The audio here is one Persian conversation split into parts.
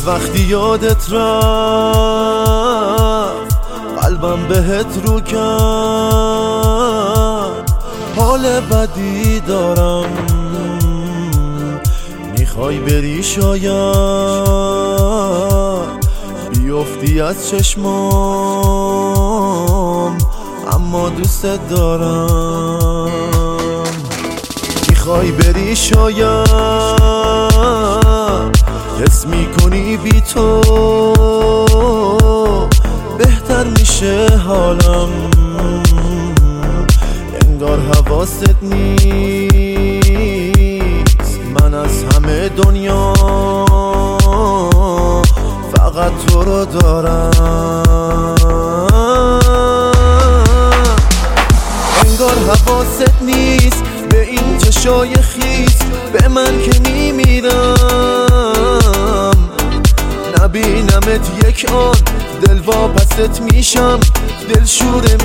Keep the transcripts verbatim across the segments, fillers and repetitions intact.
وقتی یادت رفت قلبم بهت رو کرد، حال بدی دارم میخوای بری شاید بیفتی از چشمام، اما دوست دارم. میخوای بری شاید حس میکنی بی تو بهتر میشه حالم، انگار حواست نیست من از همه دنیا فقط تو رو دارم. انگار حواست نیست به این چشای خیس، به من که میمیرم نبینمت یک آن دل واپست میشم، دلشوره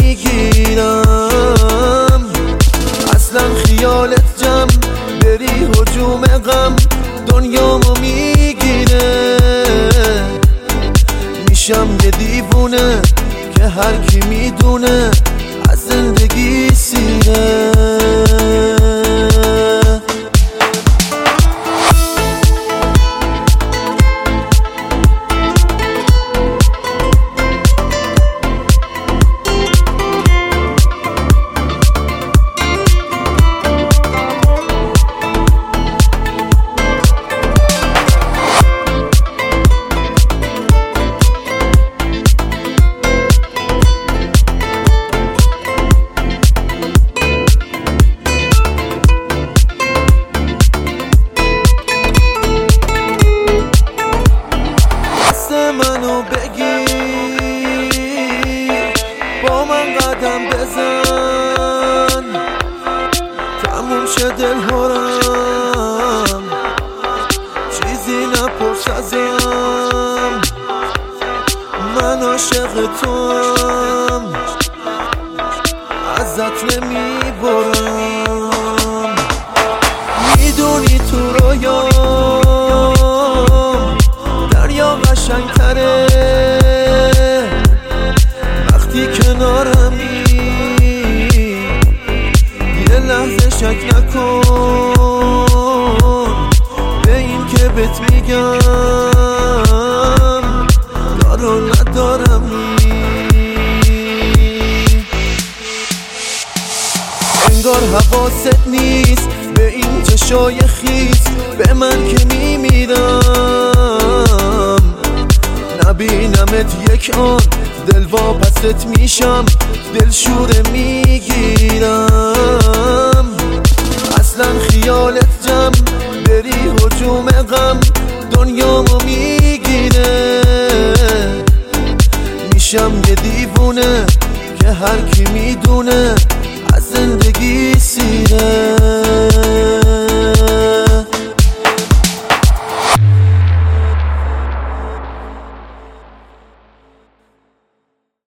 میگیرم. اصلا خیالت جمع بری هجوم غم دنیامو میگیره، میشم یه دیوونه که هر کی میدونه از زندگی سیره. منو بگیر با من قدم بزن، تموم شه دلهارم چیزی نپرس ازم، من عاشق توام ازت نمیبرم. میدونی تو رویام دریا قشنگتره وقتی کنارمی، یه لحظه شک نکن به این که بهت میگم دارو ندارمی. انگار حواست نیست به این چشای خیس، به من که میمیرم نبینمت یک آن دل واپست میشم، دلشوره میگیرم. اصلا خیالت جمع بری هجوم غم دنیامو میگیره، میشم یه دیوونه که هر کی میدونه